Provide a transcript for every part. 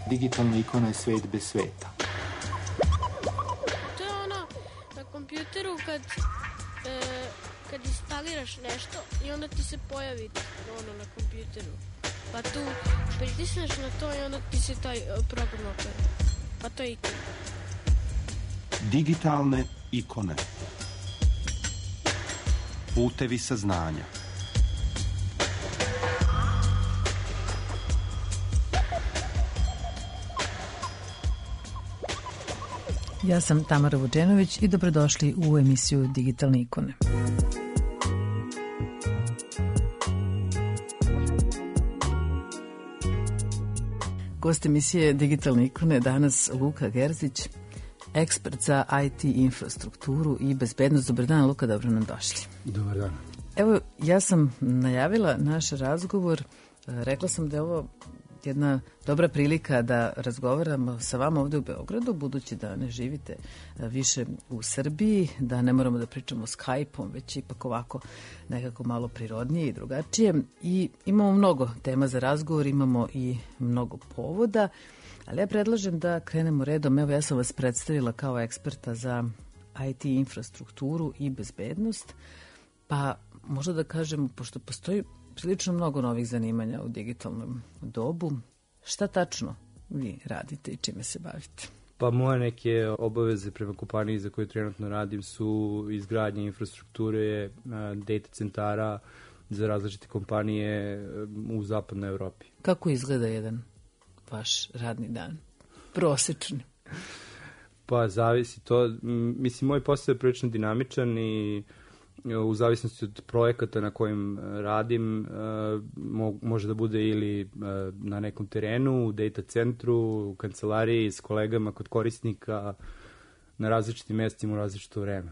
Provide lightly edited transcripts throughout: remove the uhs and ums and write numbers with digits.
Digitalna ikona je svet bez sveta. To je ono na kompjuteru kad instaliraš nešto i onda ti se pojavi ono na kompjuteru. Pa tu pritisneš na to i onda ti se taj program otvori. Pa to je ikona. Digitalne ikone. Putevi saznanja. Ja sam Tamara Vučenović i dobrodošli u emisiju Digitalne ikone. Gost emisije Digitalne ikone danas Luka Gerzić, ekspert za IT infrastrukturu i bezbednost. Dobar dan, Luka, dobro nam došli. Dobar dan. Evo, ja sam najavila naš razgovor, rekla sam da je ovo jedna dobra prilika da razgovaramo sa vama ovde u Beogradu, budući da ne živite više u Srbiji, da ne moramo da pričamo Skype-om, već ipak ovako nekako malo prirodnije i drugačije. I imamo mnogo tema za razgovor, imamo i mnogo povoda, ali ja predlažem da krenemo redom. Evo, ja sam vas predstavila kao eksperta za IT infrastrukturu i bezbednost, pa možda da kažemo, pošto postoji prilično mnogo novih zanimanja u digitalnom dobu, šta tačno vi radite i čime se bavite? Pa moje neke obaveze prema kompaniji za koju trenutno radim su izgradnje infrastrukture, data centara za različite kompanije u zapadnoj Evropi. Kako izgleda jedan vaš radni dan? Prosečni? Pa zavisi to. Mislim, moj posao je prilično dinamičan i u zavisnosti od projekata na kojim radim, može da bude ili na nekom terenu, u data centru, u kancelariji, s kolegama, kod korisnika, na različitim mestima u različito vreme.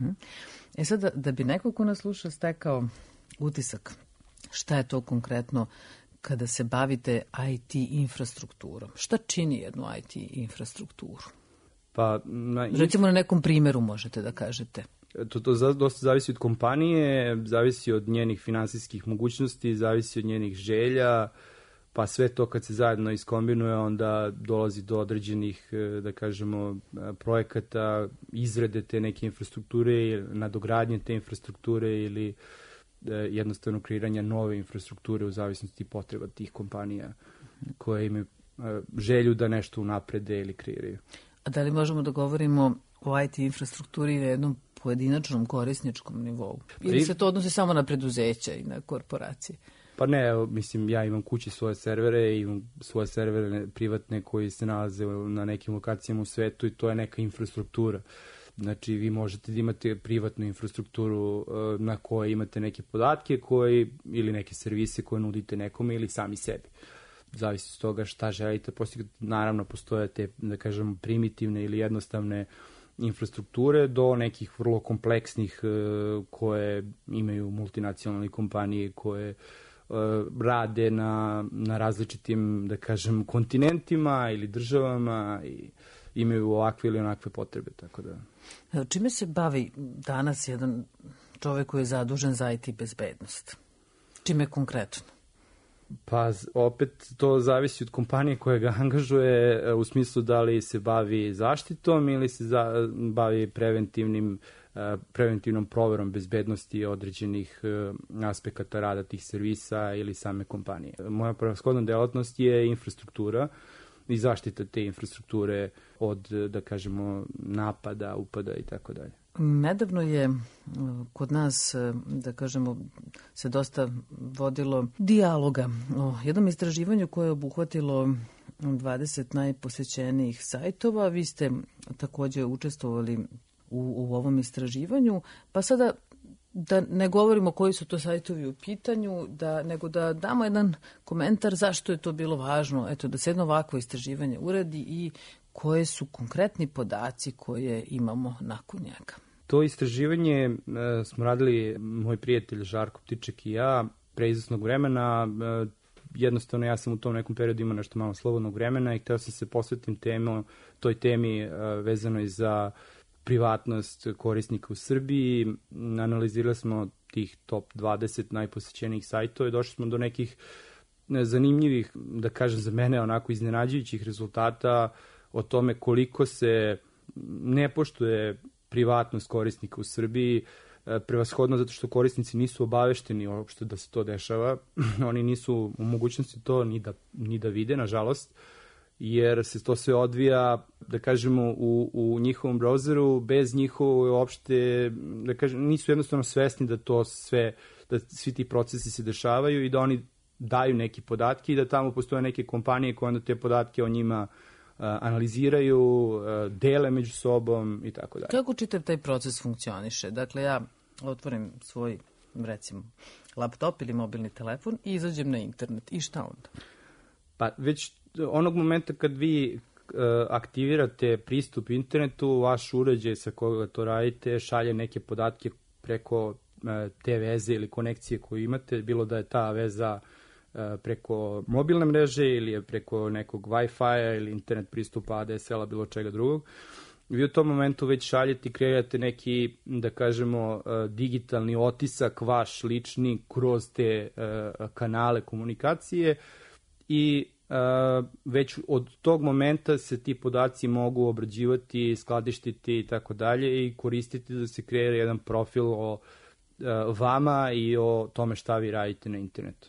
E sad, da bi neko ko nas sluša stekao utisak, šta je to konkretno kada se bavite IT infrastrukturom? Šta čini jednu IT infrastrukturu? Pa, recimo na nekom primeru možete da kažete. To dosta zavisi od kompanije, zavisi od njenih finansijskih mogućnosti, zavisi od njenih želja, pa sve to kad se zajedno iskombinuje, onda dolazi do određenih, da kažemo, projekata, izrade te neke infrastrukture, nadogradnje te infrastrukture ili jednostavno kreiranja nove infrastrukture u zavisnosti potreba tih kompanija koje imaju želju da nešto unaprede ili kreiraju. A da li možemo da govorimo o IT infrastrukturi na jednom pojedinačnom korisničkom nivou? Ili se to odnosi samo na preduzeća i na korporacije? Pa ne, mislim, ja imam kući svoje servere, imam svoje servere privatne koji se nalaze na nekim lokacijama u svetu i to je neka infrastruktura. Znači, vi možete da imate privatnu infrastrukturu na kojoj imate neke podatke ili neke servise koje nudite nekome ili sami sebi. Zavisi od toga šta želite postigati. Naravno, postoje te, da kažemo, primitivne ili jednostavne infrastrukture do nekih vrlo kompleksnih koje imaju multinacionalne kompanije koje rade na različitim, da kažem, kontinentima ili državama i imaju ovakve ili onakve potrebe, tako da. Čime se bavi danas jedan čovek koji je zadužen za IT bezbednost? Čime konkretno? Pa opet to zavisi od kompanije koja ga angažuje u smislu da li se bavi zaštitom ili se bavi preventivnom proverom bezbednosti određenih aspekata rada tih servisa ili same kompanije. Moja prevashodna delatnost je infrastruktura i zaštita te infrastrukture od, da kažemo, napada, upada i tako dalje. Nedavno je kod nas, da kažemo, se dosta vodilo dijaloga o jednom istraživanju koje je obuhvatilo 20 najposećenijih sajtova. Vi ste takođe učestvovali u ovom istraživanju, pa sada da ne govorimo koji su to sajtovi u pitanju, nego da damo jedan komentar zašto je to bilo važno, eto, da se jedno ovakvo istraživanje uradi i koje su konkretni podaci koje imamo nakon njega. To istraživanje smo radili moj prijatelj Žarko Ptiček i ja pre izvesnog vremena. Jednostavno ja sam u tom nekom periodu imao nešto malo slobodnog vremena i hteo sam se posvetim toj temi vezanoj za privatnost korisnika u Srbiji. Analizirali smo tih top 20 najposećenijih sajtova i došli smo do nekih zanimljivih, da kažem za mene, onako iznenađujućih rezultata o tome koliko se ne poštuje privatnost korisnika u Srbiji, prevashodno zato što korisnici nisu obavešteni uopšte da se to dešava. Oni nisu u mogućnosti to ni da vide, nažalost, jer se to sve odvija, da kažemo, u njihovom browseru, bez njihove uopšte, da kažem, nisu jednostavno svesni da to sve, da svi ti procesi se dešavaju i da oni daju neke podatke i da tamo postoje neke kompanije koje onda te podatke o njima analiziraju, dele među sobom i tako dalje. Kako čitav taj proces funkcioniše? Dakle, ja otvorim svoj, recimo, laptop ili mobilni telefon i izađem na internet. I šta onda? Pa već onog momenta kad vi aktivirate pristup internetu, vaš uređaj sa koga to radite šalje neke podatke preko te veze ili konekcije koju imate, bilo da je ta veza preko mobilne mreže ili je preko nekog Wi-Fi-a ili internet pristupa ADSL-a, bilo čega drugog. Vi u tom momentu već šaljete i kreirate neki, da kažemo, digitalni otisak vaš lični kroz te kanale komunikacije i već od tog momenta se ti podaci mogu obrađivati, skladištiti i tako dalje i koristiti da se kreira jedan profil o vama i o tome šta vi radite na internetu.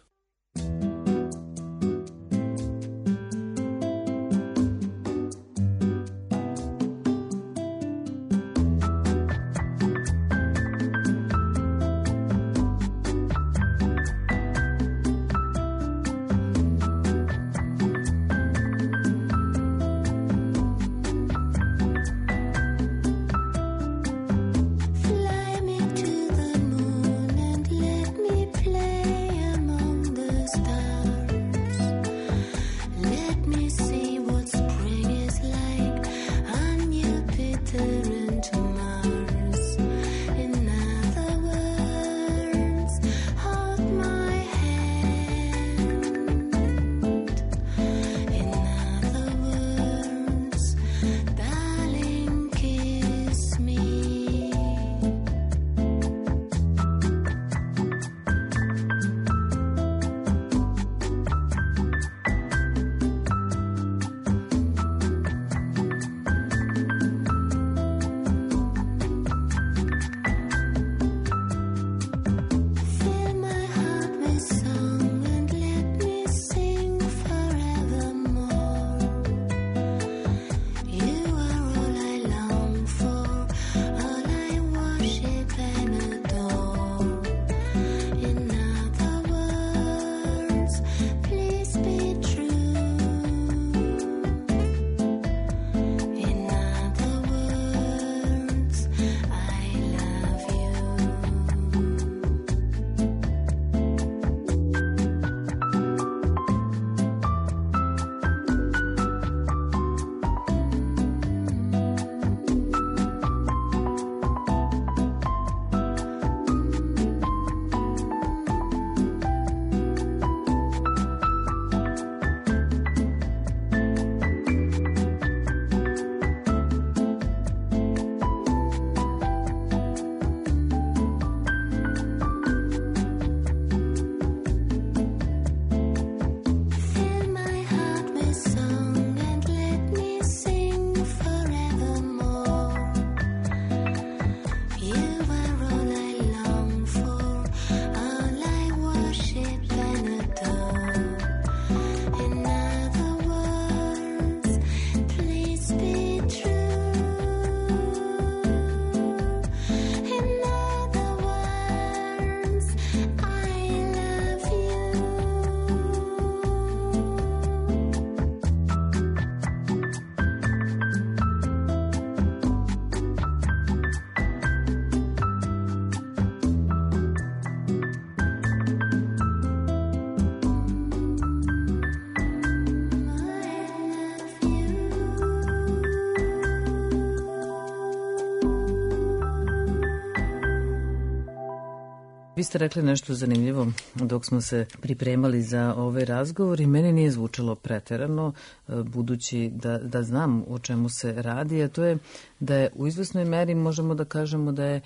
Vi ste rekli nešto zanimljivo dok smo se pripremali za ovaj razgovor i meni nije zvučalo preterano, budući da znam o čemu se radi, a to je da je u izvesnoj meri možemo da kažemo da je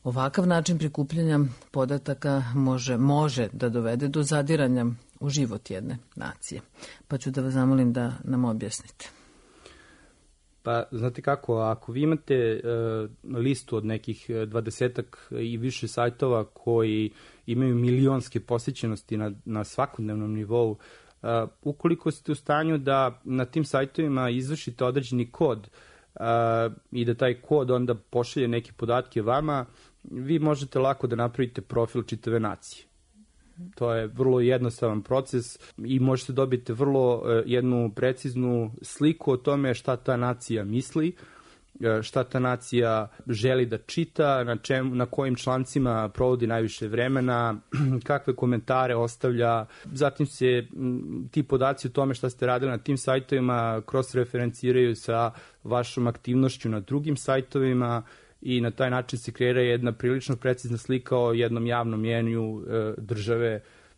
ovakav način prikupljanja podataka može da dovede do zadiranja u život jedne nacije. Pa ću da vas zamolim da nam objasnite. Pa, znate kako, ako vi imate listu od nekih 20-ak i više sajtova koji imaju milionske posjećenosti na svakodnevnom nivou, ukoliko ste u stanju da na tim sajtovima izvršite određeni kod i da taj kod onda pošalje neke podatke vama, vi možete lako da napravite profil čitave nacije. To je vrlo jednostavan proces i možete dobiti vrlo jednu preciznu sliku o tome šta ta nacija misli, šta ta nacija želi da čita, na kojim člancima provodi najviše vremena, kakve komentare ostavlja. Zatim se ti podaci o tome šta ste radili na tim sajtovima cross-referenciraju sa vašom aktivnošću na drugim sajtovima i na taj način se kreira jedna prilično precizna slika o jednom javnom mjenju države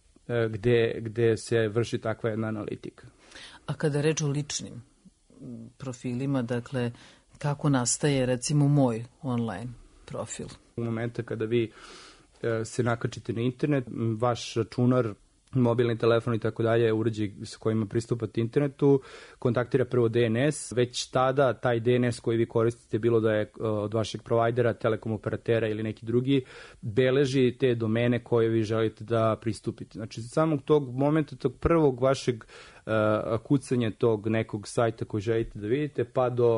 gde se vrši takva jedna analitika. A kada reč o ličnim profilima, dakle, kako nastaje recimo moj online profil? U momenta kada vi se nakačite na internet, vaš računar, mobilni telefon i tako dalje, uređaj sa kojima pristupate internetu, kontaktira prvo DNS, već tada taj DNS koji vi koristite, bilo da je od vašeg provajdera, telekom operatera ili neki drugi, beleži te domene koje vi želite da pristupite. Znači, od samog tog momenta, tog prvog vašeg kucanja tog nekog sajta koji želite da vidite, pa do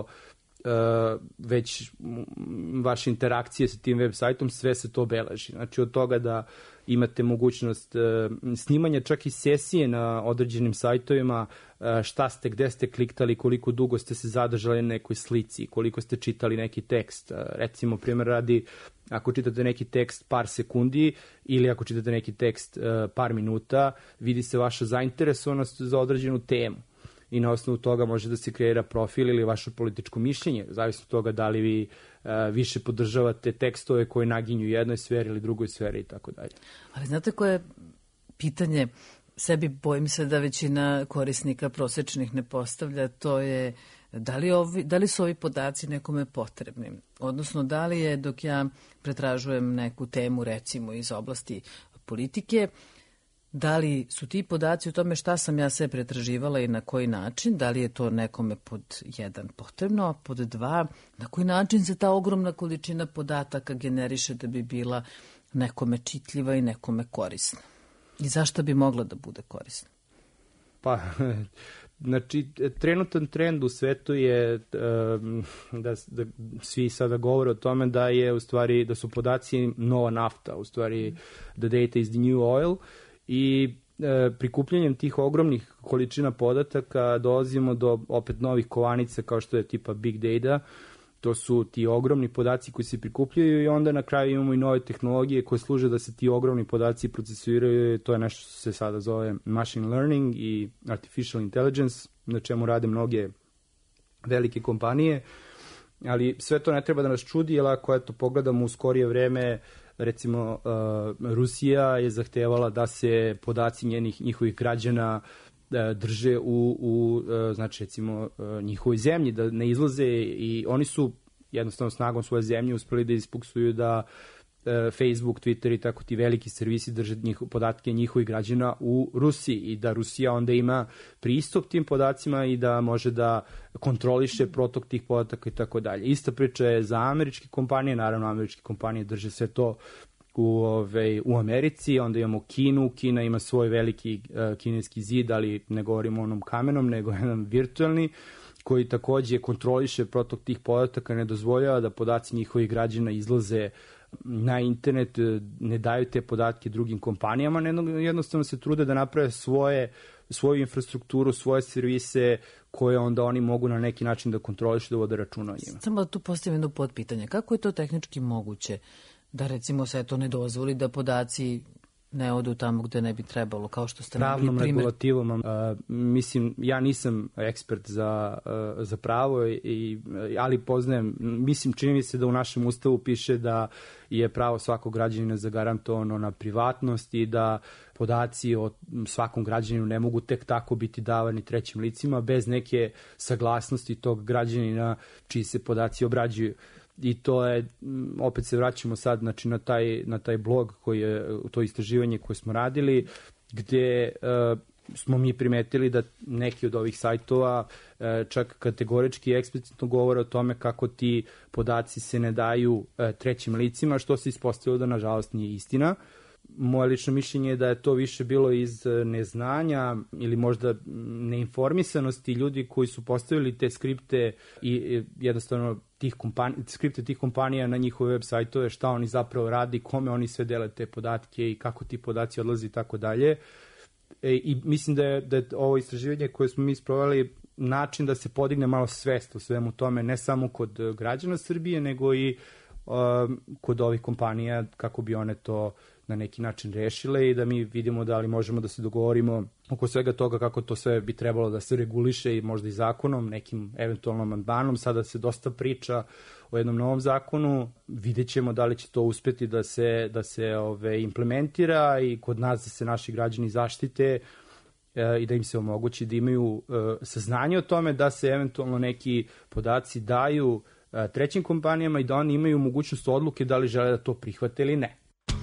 već vaše interakcije sa tim web sajtom, sve se to beleži. Znači, od toga da imate mogućnost snimanja čak i sesije na određenim sajtovima, šta ste, gde ste kliktali, koliko dugo ste se zadržali na nekoj slici, koliko ste čitali neki tekst. Recimo, primjer radi, ako čitate neki tekst par sekundi ili ako čitate neki tekst par minuta, vidi se vaša zainteresovanost za određenu temu. I na osnovu toga može da se kreira profil ili vaše političko mišljenje, zavisno od toga da li vi više podržavate tekstove koji naginju jednoj sferi ili drugoj sferi i tako dalje. Ali znate koje pitanje sebi bojim se da većina korisnika prosečnih ne postavlja, to je da li su ovi podaci nekome potrebni? Odnosno, da li je dok ja pretražujem neku temu, recimo iz oblasti politike, da li su ti podaci o tome šta sam ja sve pretraživala i na koji način, da li je to nekome pod 1 potrebno, a pod 2, na koji način se ta ogromna količina podataka generiše da bi bila nekome čitljiva i nekome korisna. I zašto bi mogla da bude korisna? Pa, znači, trenutan trend u svetu je da svi sada govore o tome da je u stvari, da su podaci nova nafta, u stvari the data is the new oil, i prikupljanjem tih ogromnih količina podataka dolazimo do opet novih kovanica kao što je tipa big data. To su ti ogromni podaci koji se prikupljaju i onda na kraju imamo i nove tehnologije koje služe da se ti ogromni podaci procesuiraju. To je nešto što se sada zove machine learning i artificial intelligence, na čemu rade mnoge velike kompanije. Ali sve to ne treba da nas čudi, jer ako pogledamo u skorije vreme, recimo, Rusija je zahtevala da se podaci njihovih građana drže u znači, recimo, njihovoj zemlji, da ne izlaze, i oni su jednostavno snagom svoje zemlje uspeli da ispuksuju da Facebook, Twitter i tako ti veliki servisi drže podatke njihovih građana u Rusiji i da Rusija onda ima pristup tim podacima i da može da kontroliše protok tih podataka i tako dalje. Ista priča je za američke kompanije, naravno američke kompanije drže sve to u Americi, onda imamo Kinu, Kina ima svoj veliki kineski zid, ali ne govorimo o onom kamenom, nego jedan virtualni, koji takođe kontroliše protok tih podataka, ne dozvoljava da podaci njihovih građana izlaze na internet, ne daju te podatke drugim kompanijama, jednostavno se trude da naprave svoju infrastrukturu, svoje servise koje onda oni mogu na neki način da kontrolišu, da vode računa o njima. Samo da tu postavim jedno potpitanje. Kako je to tehnički moguće da recimo se to ne dozvoli da podaci ne odu tamo gde ne bi trebalo, kao što ste naveli primjer? Pravnom regulativom, mislim, ja nisam ekspert za pravo, ali poznajem, mislim, čini mi se da u našem ustavu piše da je pravo svakog građanina zagarantovano na privatnost i da podaci o svakom građaninu ne mogu tek tako biti davani trećim licima bez neke saglasnosti tog građanina čiji se podaci obrađuju. i to je, opet se vraćamo sad, znači, na taj blog koji je, to istraživanje koje smo radili, gde smo mi primetili da neki od ovih sajtova čak kategorički i eksplicitno govore o tome kako ti podaci se ne daju trećim licima, što se ispostavilo da nažalost nije istina. Moje lično mišljenje je da je to više bilo iz neznanja ili možda neinformisanosti ljudi koji su postavili te skripte i jednostavno skripte tih kompanija na njihove web sajtove, šta oni zapravo radi, kome oni sve dele te podatke i kako ti podaci odlaze i tako dalje. I mislim da je ovo istraživanje koje smo mi sprovali način da se podigne malo svest o svemu tome, ne samo kod građana Srbije, nego i kod ovih kompanija, kako bi one to na neki način rešile i da mi vidimo da li možemo da se dogovorimo oko svega toga kako to sve bi trebalo da se reguliše i možda i zakonom, nekim eventualnom amandmanom. Sada se dosta priča o jednom novom zakonu, vidjet ćemo da li će to uspeti da se implementira i kod nas da se naši građani zaštite i da im se omogući da imaju saznanje o tome da se eventualno neki podaci daju trećim kompanijama i da oni imaju mogućnost odluke da li žele da to prihvate ili ne.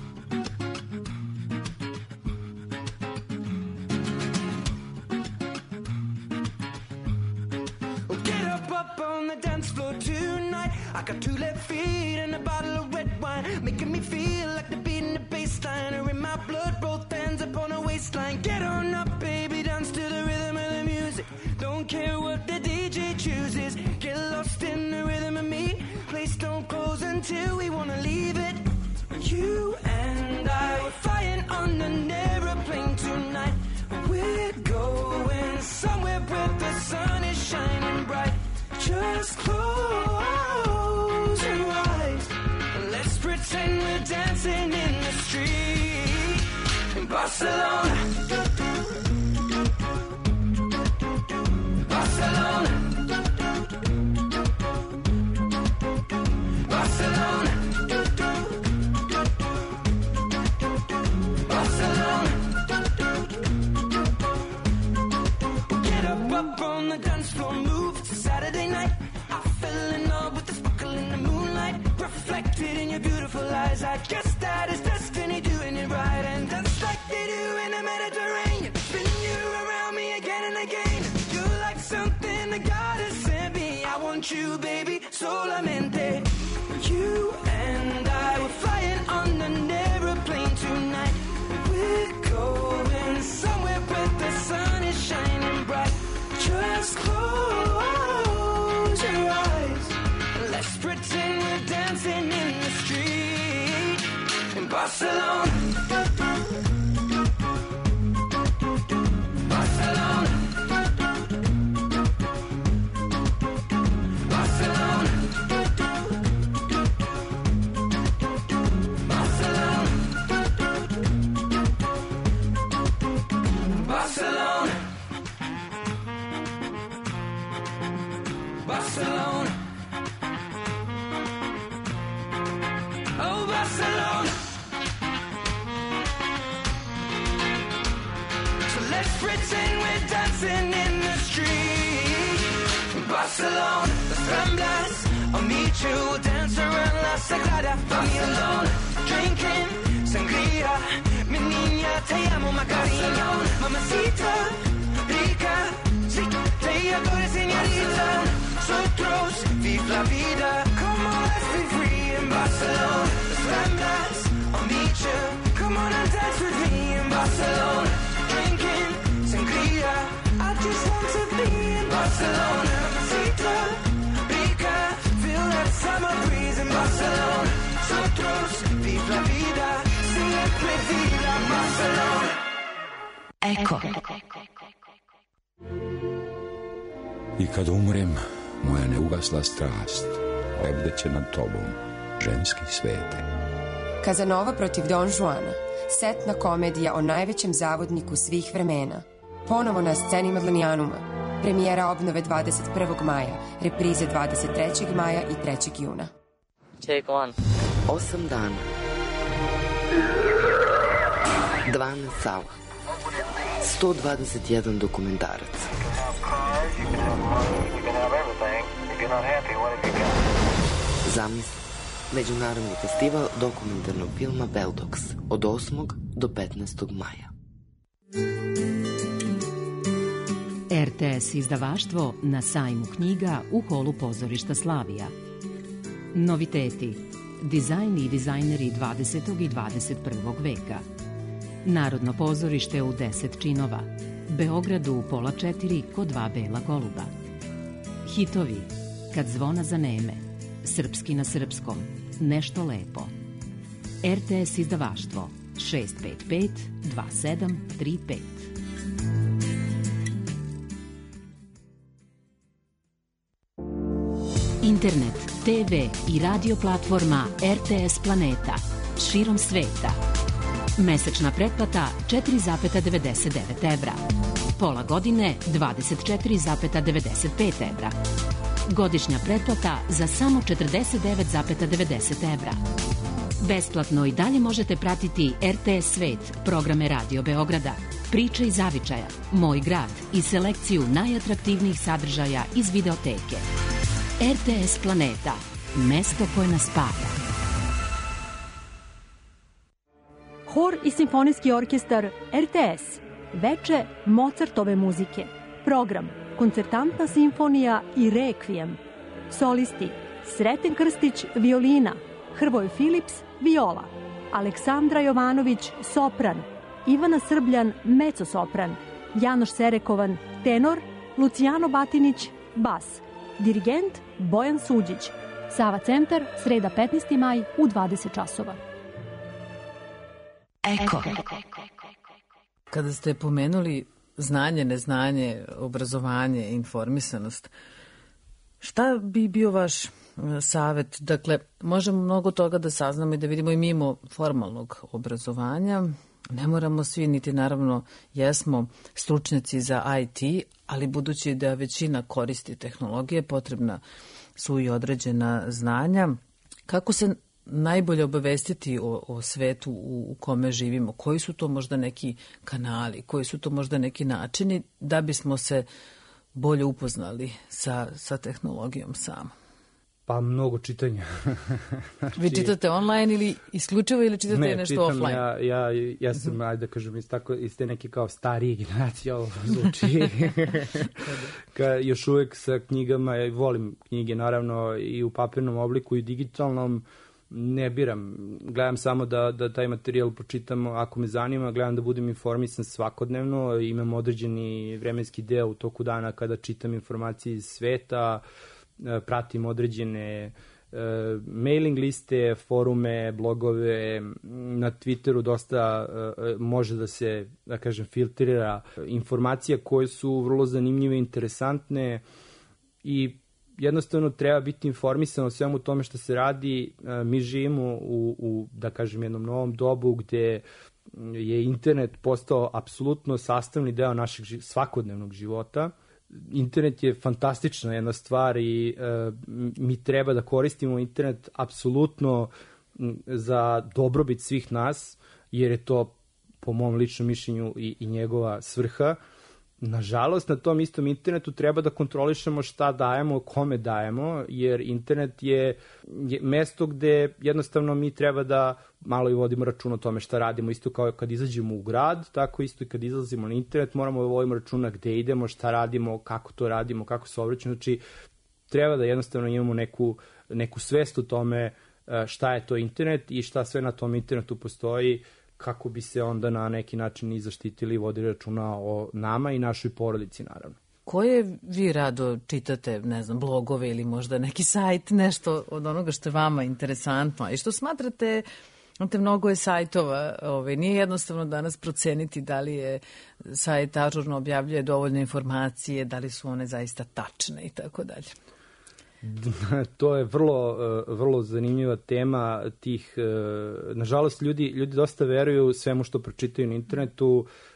I got 2 left feet and a bottle of red wine, making me feel like the beat in the bassline, or in my blood, both hands up on a waistline. Get on up, baby, dance to the rhythm of the music. Don't care what the DJ chooses. Get lost in the rhythm of me. Place don't close until we wanna leave it. You and I were flying on an aeroplane tonight. We're going somewhere where the sun is shining bright. Just close your eyes. Let's pretend we're dancing in the street in Barcelona. Barcelona. Barcelona. Barcelona. Get up on the dance floor, move. It's a Saturday night. I fell in love with the sparkle in the moonlight, reflected in your beautiful eyes. I guess that is destiny doing it right, and that's like they do in the Mediterranean. Spin you around me again and again. You're like something that God has sent me. I want you, baby, solamente. You and I were flying on an aeroplane tonight. We're going somewhere where the sun is shining bright. Just close your eyes. Let's pretend we're dancing in the street in Barcelona. Barcelona. Barcelona. Barcelona. Barcelona. Barcelona. Oh, Barcelona. So let's pretend we're dancing in the street in Barcelona. Las Ramblas, I'll meet you, we'll dance around La Sagrada Barcelona. Drinking sangria, mi niña, te amo, Macarena. Mamacita, rica, sí, te adoro, señorita. Nosotros, vive la vida, come on, let's be free in Barcelona. Las Ramblas, I'll meet you, come on and dance with me in Barcelona. Drinking sangria, I just want to be in Barcelona. Mamacita, rica, feel that summer breeze in Barcelona. Nosotros, vive la vida, siempre viva Barcelona. Eko. I kad umrem, moja neugasla strast lebdeće nad tobom, ženski svete. Kazanova protiv Don Juana, setna komedija o najvećem zavodniku svih vremena. Ponovo na sceni Madlenijanuma. Premijera obnove 21. maja, reprize 23. maja i 3. juna. Take one. 8 dana. 12 sala. 121 dokumentarac. Zamisli. Međunarodni festival dokumentarnog filma Beldox od 8. do 15. maja. RTS izdavaštvo na sajmu knjiga u holu pozorišta Slavija. Noviteti. Dizajn i dizajneri 20. i 21. veka. Narodno pozorište u 10 činova. Beogradu u 3:30 kod 2 bela goluba. Hitovi. Kad zvona zaneme. Srpski na srpskom. Nešto lepo. RTS izdavaštvo 655 2735. Internet, TV i radio platforma RTS Planeta širom sveta. Mesečna pretplata 4,99 evra. Pola godine 24,95 evra. Godišnja pretplata za samo 49,90 evra. Besplatno i dalje možete pratiti RTS Svet, programe Radio Beograda, Priče iz zavičaja, Moj grad i selekciju najatraktivnijih sadržaja iz videoteke. RTS Planeta, mesto koje nas spaja. Hor i simfonijski orkestar RTS. Veče Mozartove muzike. Program Koncertantna simfonija i Rekvijem. Solisti Sreten Krstić, violina, Hrvoje Filips, viola, Aleksandra Jovanović, sopran, Ivana Srbljan, mecosopran, Janoš Serekovan, tenor, Lucijano Batinić, bas, dirigent Bojan Suđić. Sava centar, sreda 15. maj u 20 časova. Eko. Kada ste pomenuli znanje, neznanje, obrazovanje, informisanost, šta bi bio vaš savet? Dakle, možemo mnogo toga da saznamo i da vidimo i mimo formalnog obrazovanja. Ne moramo svi, niti naravno jesmo stručnjaci za IT, ali budući da većina koristi tehnologije, potrebna su i određena znanja. Kako se najbolje obavestiti o svetu u kome živimo? Koji su to možda neki kanali, koji su to možda neki načini da bismo se bolje upoznali sa tehnologijom samo? Pa mnogo čitanja. Znači, vi čitate online ili isključivo ili čitate nešto offline? Ja sam, ajde da kažem, iz te neke kao starije generacije, ovo zvuči. Još uvek sa knjigama, ja volim knjige naravno i u papirnom obliku i digitalnom, ne biram. Gledam samo da taj materijal pročitamo ako me zanima, gledam da budem informisan svakodnevno, imam određeni vremenski deo u toku dana kada čitam informacije iz sveta, pratim određene mailing liste, forume, blogove, na Twitteru dosta može da se, da kažem, filtrira informacija koje su vrlo zanimljive, interesantne i jednostavno treba biti informisan o svemu tome što se radi. Mi živimo u da kažem, jednom novom dobu gde je internet postao apsolutno sastavni deo našeg svakodnevnog života. Internet je fantastična jedna stvar i mi treba da koristimo internet apsolutno za dobrobit svih nas, jer je to po mom ličnom mišljenju i njegova svrha. Nažalost, na tom istom internetu treba da kontrolišemo šta dajemo, kome dajemo, jer internet je mesto gde jednostavno mi treba da malo i vodimo račun o tome šta radimo. Isto kao kad izađemo u grad, tako isto i kad izlazimo na internet, moramo da vodimo računa gde idemo, šta radimo, kako to radimo, kako se obraćamo. Znači, treba da jednostavno imamo neku svest o tome šta je to internet i šta sve na tom internetu postoji, kako bi se onda na neki način i zaštitili i vodili računa o nama i našoj porodici, naravno. Koje vi rado čitate, ne znam, blogove ili možda neki sajt, nešto od onoga što je vama interesantno i što smatrate, mnogo je sajtova, nije jednostavno danas proceniti da li je sajt ažurno objavljuje dovoljne informacije, da li su one zaista tačne i tako dalje. To je vrlo zanimljiva tema tih, nažalost ljudi dosta veruju svemu što pročitaju na internetu,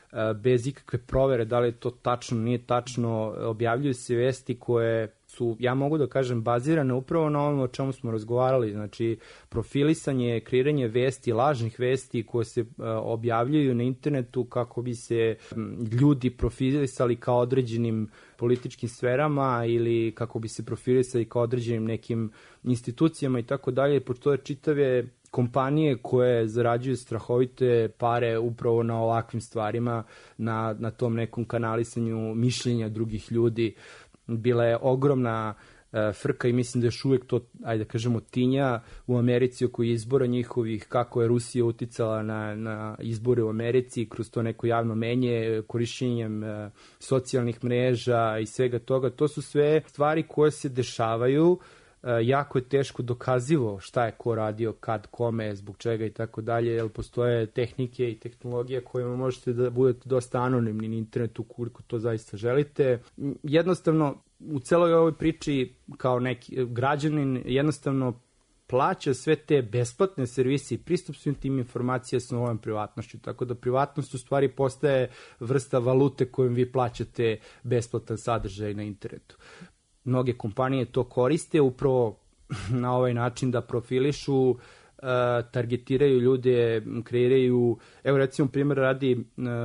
bez ikakve provere da li je to tačno, nije tačno, objavljuju se vesti koje su, ja mogu da kažem, bazirane upravo na ovom o čemu smo razgovarali, znači profilisanje, kreiranje vesti, lažnih vesti koje se objavljuju na internetu kako bi se ljudi profilisali kao određenim političkim sferama ili kako bi se profilisali kao određenim nekim institucijama i tako dalje, postoje čitave kompanije koje zarađuju strahovite pare upravo na ovakvim stvarima, na tom nekom kanalisanju mišljenja drugih ljudi. Bila je ogromna frka i mislim da još uvijek to, ajde da kažemo, tinja u Americi oko izbora njihovih, kako je Rusija uticala na izbore u Americi kroz to neko javno menje, korišćenjem socijalnih mreža i svega toga. To su sve stvari koje se dešavaju. Jako je teško dokazivo šta je ko radio, kad, kome, zbog čega i tako dalje, jer postoje tehnike i tehnologije kojima možete da budete dosta anonimni na internetu koliko to zaista želite. Jednostavno, u celoj ovoj priči kao neki građanin jednostavno plaća sve te besplatne servise i pristup svim tim informacija sa novom privatnošću, tako da privatnost u stvari postaje vrsta valute kojom vi plaćate besplatan sadržaj na internetu. Mnoge kompanije to koriste upravo na ovaj način da profilišu, targetiraju ljude, kreiraju, evo recimo primjer radi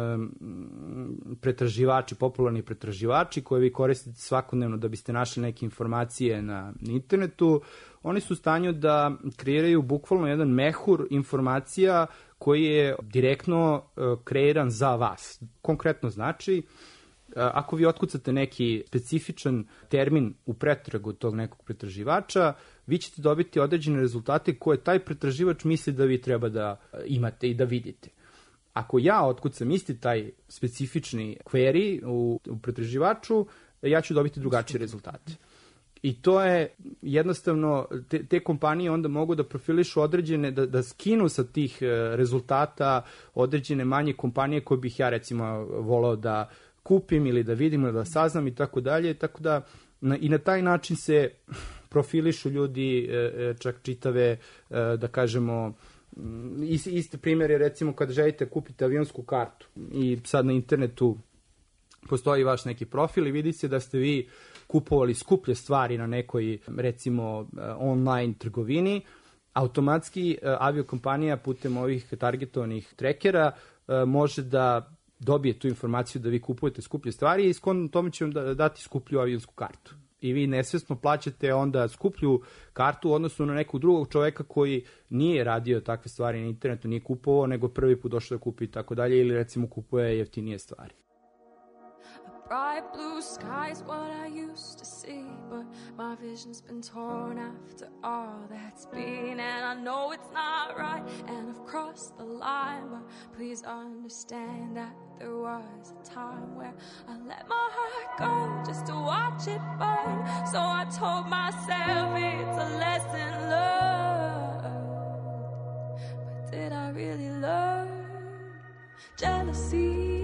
pretraživači, popularni pretraživači koje vi koristite svakodnevno da biste našli neke informacije na internetu. Oni su u stanju da kreiraju bukvalno jedan mehur informacija koji je direktno kreiran za vas. Konkretno znači, ako vi otkucate neki specifičan termin u pretragu tog nekog pretraživača, vi ćete dobiti određene rezultate koje taj pretraživač misli da vi treba da imate i da vidite. Ako ja otkucam isti taj specifični query u pretraživaču, ja ću dobiti drugačije rezultate. I to je jednostavno, te kompanije onda mogu da profilišu određene, da skinu sa tih rezultata određene manje kompanije koje bih ja recimo volao da kupim ili da vidim ili da saznam i tako dalje, tako da i na taj način se profilišu ljudi, čak čitave, da kažemo, isti primjer je recimo kada želite kupiti avionsku kartu i sad na internetu postoji vaš neki profil i vidi se da ste vi kupovali skuplje stvari na nekoj recimo online trgovini, automatski aviokompanija putem ovih targetovanih trekera može da dobije tu informaciju da vi kupujete skuplje stvari i shodno tome će vam dati skuplju avionsku kartu. I vi nesvesno plaćate onda skuplju kartu u odnosu na nekog drugog čoveka koji nije radio takve stvari na internetu, nije kupovao, nego prvi put došao da kupi i tako dalje, ili recimo kupuje jeftinije stvari. Bright blue sky is what I used to see, but my vision's been torn after all that's been, and I know it's not right, and I've crossed the line, but please understand that there was a time where I let my heart go just to watch it burn, so I told myself it's a lesson learned, but did I really learn? Jealousy,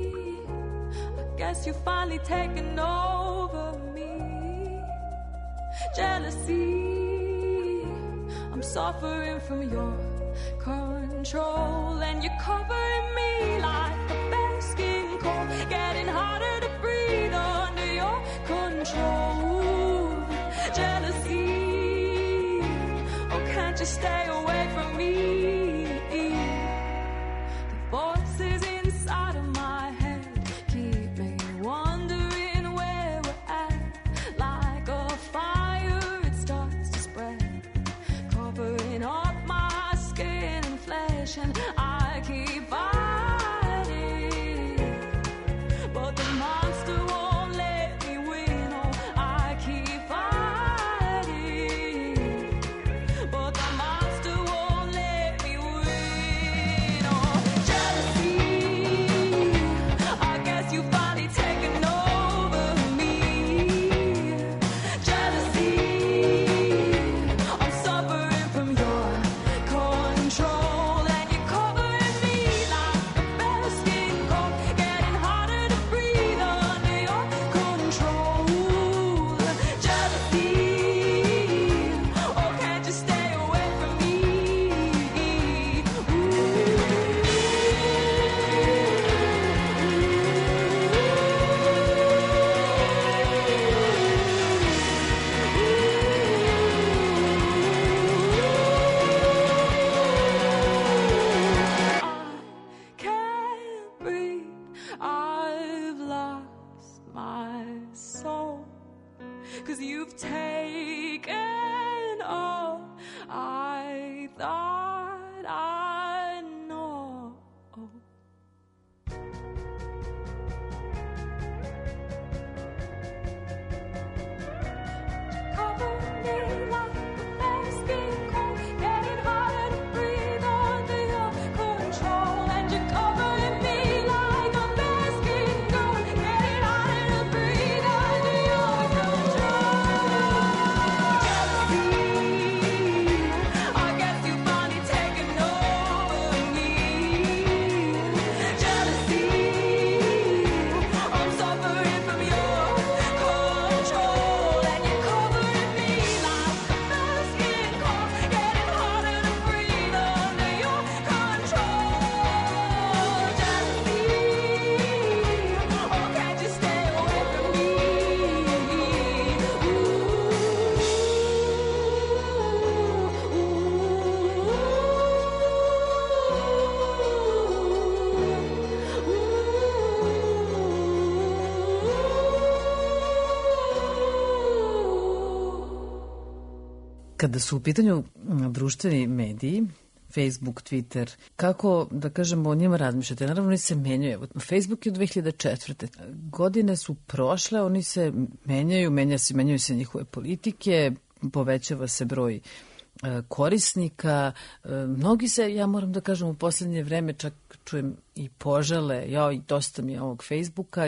guess you've finally taken over me. Jealousy, I'm suffering from your control, and you're covering me like a basking cold, getting harder to breathe under your control. Jealousy, oh can't you stay away from me? The voices inside of my head keep me wondering where we're at. Like a fire, it starts to spread, covering up my skin and flesh, and I keep fighting, but the monster won't let me win. Oh, I keep fighting, but the monster won't let me win. Oh, jealousy, I guess you finally taken over me. Jealousy, I'm suffering from your control, and you're covering 'cause you've taken all I thought I know. Cover me like a basking cold, getting harder to breathe under your control. And you're covering me like a basking cold, getting harder to breathe under your control. Jealousy, I guess you finally taken over me. Jealousy, I'm suffering from your control. And you're covering me like a basking cold, getting harder to breathe under your control. Jealousy, oh, can't you stay away from me? Kada su u pitanju društveni mediji, Facebook, Twitter, kako, da kažemo, o njima razmišljate? Naravno, oni se menjaju. Evo, Facebook je od 2004. Godine su prošle, oni se menjaju se njihove politike, povećava se broj korisnika. Mnogi se, ja moram da kažem, u poslednje vreme čak čujem i požale, i dosta mi je ovog Facebooka,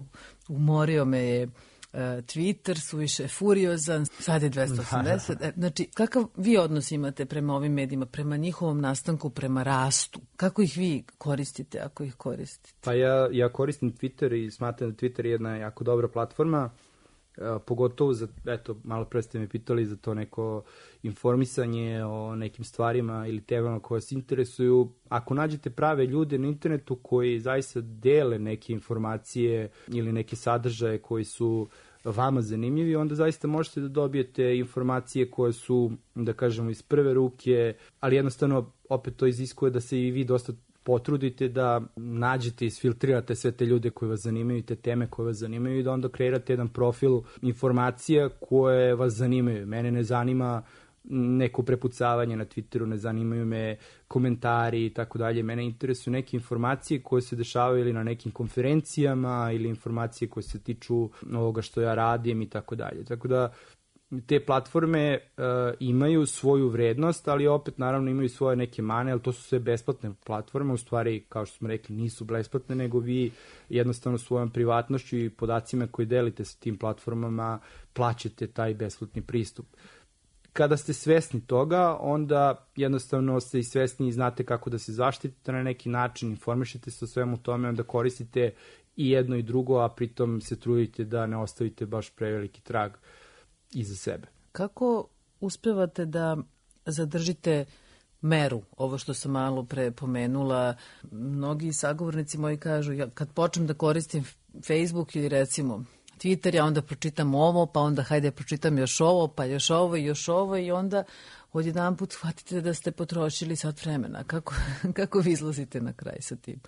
umorio me je Twitter, suviše furiozan, sad je 280. Znači, kakav vi odnos imate prema ovim medijima, prema njihovom nastanku, prema rastu? Kako ih vi koristite, ako ih koristite? Pa ja koristim Twitter i smatram da Twitter je jedna jako dobra platforma, pogotovo za, malo pre ste me pitali za to neko informisanje o nekim stvarima ili temama koje vas interesuju. Ako nađete prave ljude na internetu koji zaista dele neke informacije ili neke sadržaje koji su vama zanimljivi, onda zaista možete da dobijete informacije koje su, da kažemo, iz prve ruke, ali jednostavno opet to iziskuje da se i vi dosta potrudite da nađete i isfiltrirate sve te ljude koji vas zanimaju i te teme koje vas zanimaju i da onda kreirate jedan profil informacija koje vas zanimaju. Mene ne zanima neko prepucavanje na Twitteru, ne zanimaju me komentari i tako dalje. Mene interesuju neke informacije koje se dešavaju ili na nekim konferencijama ili informacije koje se tiču ovoga što ja radim i tako dalje. Tako da te platforme imaju svoju vrednost, ali opet naravno imaju svoje neke mane, ali to su sve besplatne platforme, u stvari, kao što smo rekli, nisu besplatne, nego vi jednostavno svojom privatnošću i podacima koje delite sa tim platformama plaćate taj besplatni pristup. Kada ste svesni toga, onda jednostavno ste i svesni i znate kako da se zaštitite na neki način, informišete se o svemu tome, onda koristite i jedno i drugo, a pritom se trudite da ne ostavite baš preveliki trag iza sebe. Kako uspevate da zadržite meru, ovo što sam malo pre pomenula? Mnogi sagovornici moji kažu, kad počnem da koristim Facebook ili recimo Twitter, ja onda pročitam ovo, pa onda hajde pročitam još ovo, pa još ovo i još ovo i onda odjedan put shvatite da ste potrošili sat vremena. Kako vi izlazite na kraj sa tim?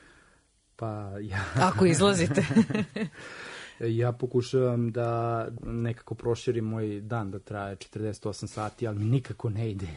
Pa ja... Ako izlazite. Ja pokušavam da nekako proširim moj dan da traje 48 sati, ali mi nikako ne ide.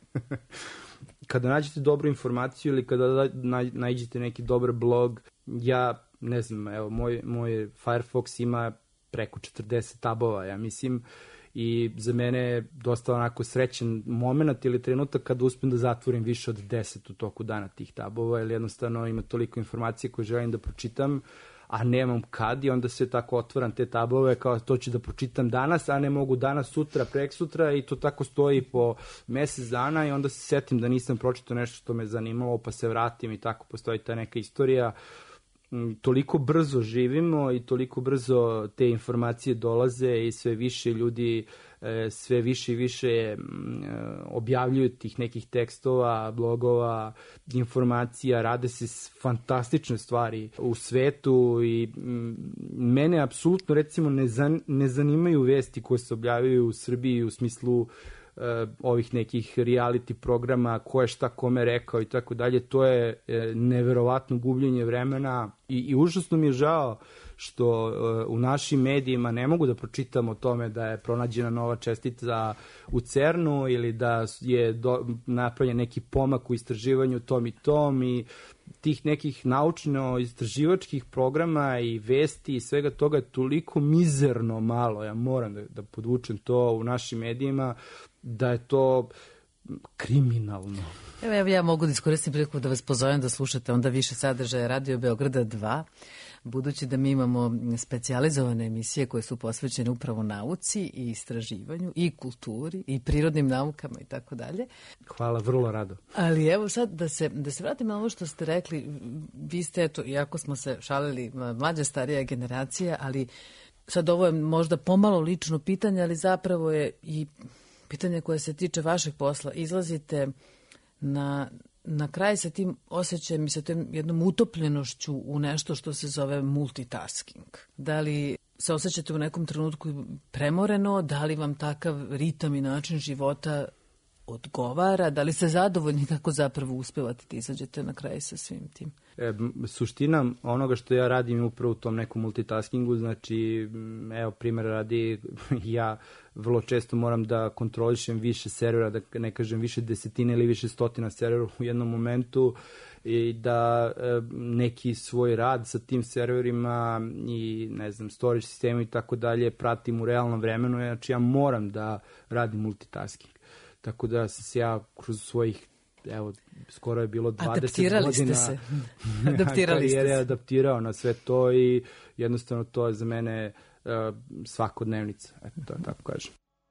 Kada nađete dobru informaciju ili kada nađete neki dobar blog, ja ne znam, evo, moj Firefox ima preko 40 tabova, ja mislim, i za mene je dosta onako srećan moment ili trenutak kada uspijem da zatvorim više od 10 u toku dana tih tabova, ili jednostavno ima toliko informacije koje želim da pročitam, a nemam kad, i onda se tako otvaram te tabove kao to ću da pročitam danas, a ne mogu danas, sutra, preksutra, i to tako stoji po mesec dana i onda se setim da nisam pročitao nešto što me zanimalo, pa se vratim i tako postoji ta neka istorija. Toliko brzo živimo i toliko brzo te informacije dolaze i sve više ljudi sve više i više objavljuju tih nekih tekstova, blogova, informacija, rade se fantastične stvari u svetu i mene apsolutno recimo ne zanimaju vesti koje se objavljaju u Srbiji u smislu ovih nekih reality programa, ko je šta kome rekao i tako dalje. To je neverovatno gubljenje vremena i užasno mi je žao što u našim medijima ne mogu da pročitam o tome da je pronađena nova čestica u CERN-u ili da je napravljen neki pomak u istraživanju tom i tom i tih nekih naučno-istraživačkih programa i vesti i svega toga je toliko mizerno malo, ja moram da podvučem to u našim medijima, da je to kriminalno. Evo ja mogu da iskoristim priliku da vas pozovem da slušate onda više sadržaja Radio Beograda 2, budući da mi imamo specijalizovane emisije koje su posvećene upravo nauci i istraživanju i kulturi i prirodnim naukama i tako dalje. Hvala, vrlo rado. Ali evo sad da se vratim na ovo što ste rekli, vi ste, eto, iako smo se šalili, mlađa starija generacija, ali sad ovo je možda pomalo lično pitanje, ali zapravo je i pitanje koje se tiče vašeg posla. Izlazite na kraj sa tim osjećajem i sa tim jednom utopljenošću u nešto što se zove multitasking. Da li se osjećate u nekom trenutku premoreno, da li vam takav ritam i način života odgovara, da li ste zadovoljni kako zapravo uspevate da izađete na kraj sa svim tim? Suština onoga što ja radim je upravo u tom nekom multitaskingu, znači, evo, primjer radi, ja vrlo često moram da kontrolišem više servera, da ne kažem više desetina ili više stotina servera u jednom momentu i da neki svoj rad sa tim serverima i, ne znam, storage sistemu i tako dalje pratim u realnom vremenu, znači ja moram da radim multitasking. Tako da sam se ja kroz svojih, evo, skoro je bilo 20 godina karijere adaptirao na sve to i jednostavno to je za mene svakodnevnica, eto, tako kažem.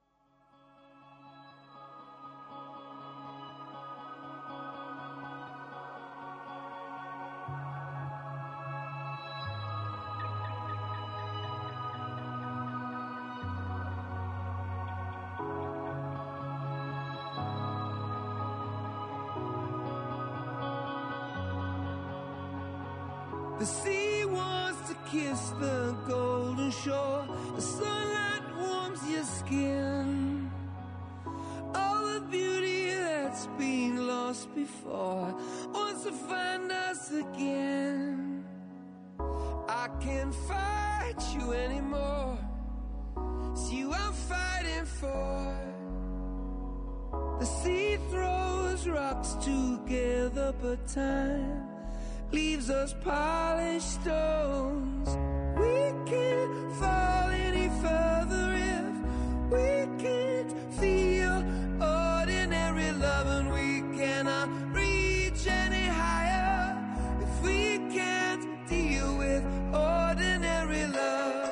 The sea wants to kiss the golden shore. The sunlight warms your skin. All the beauty that's been lost before wants to find us again. I can't fight you anymore. It's you I'm fighting for. The sea throws rocks together, but time leaves us polished stones. We can't fall any further if we can't feel ordinary love, and we cannot reach any higher if we can't deal with ordinary love.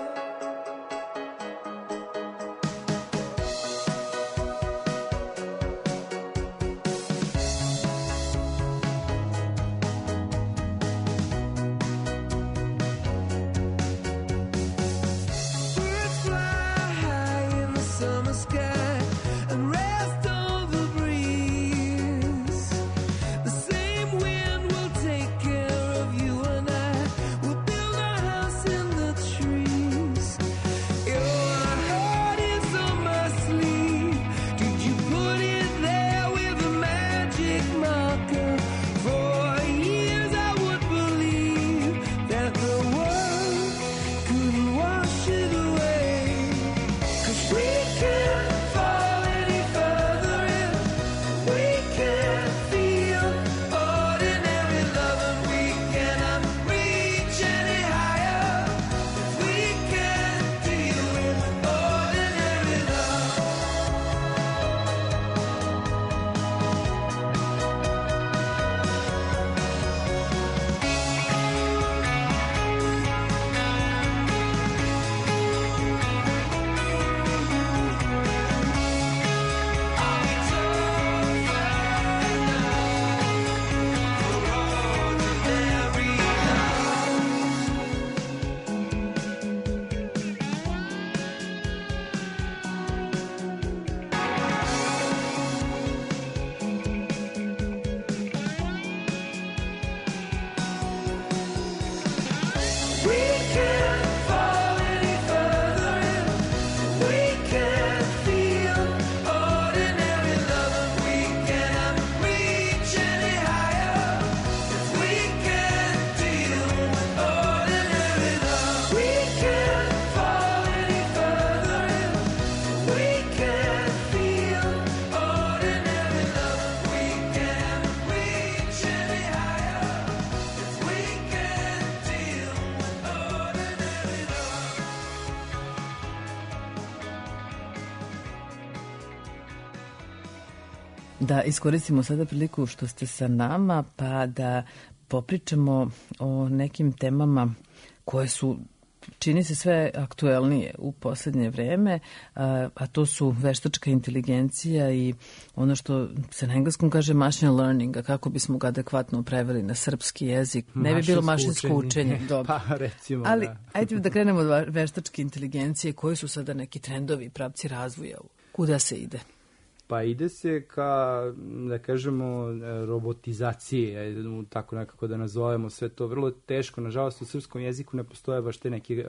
da iskoristimo sada priliku što ste sa nama, pa da popričamo o nekim temama koje su, čini se, sve aktuelnije u poslednje vreme, a to su veštačka inteligencija i ono što se na engleskom kaže machine learning, a kako bismo ga adekvatno preveli na srpski jezik. Ne bi bilo mašinsko učenje. Pa, recimo, ali, da. ajde da krenemo od veštačke inteligencije. Koji su sada neki trendovi, pravci razvoja? Kuda se ide? Pa ide se ka, da kažemo, robotizaciji, tako nekako da nazovemo sve to. Vrlo teško, nažalost u srpskom jeziku ne postoje baš te neke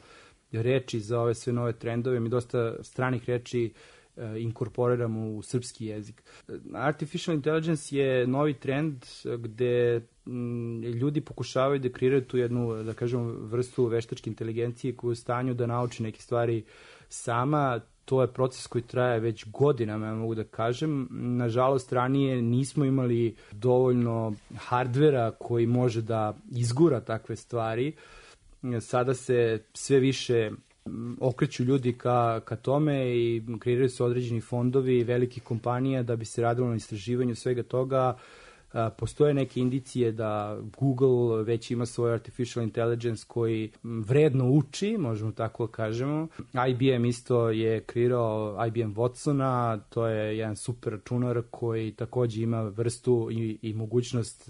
reči za ove sve nove trendove. Mi dosta stranih reči inkorporiramo u srpski jezik. Artificial intelligence je novi trend gde ljudi pokušavaju da kreiraju tu jednu, da kažemo, vrstu veštačke inteligencije koja je u stanju da nauči neke stvari sama. To je proces koji traje već godinama, ja mogu da kažem. Nažalost, ranije nismo imali dovoljno hardvera koji može da izgura takve stvari. Sada se sve više okreću ljudi ka tome i kreiraju se određeni fondovi velikih kompanija da bi se radilo na istraživanju svega toga. Postoje neke indicije da Google već ima svoj artificial intelligence koji vredno uči, možemo tako kažemo. IBM isto je kreirao IBM Watsona, to je jedan super računar koji takođe ima vrstu i mogućnost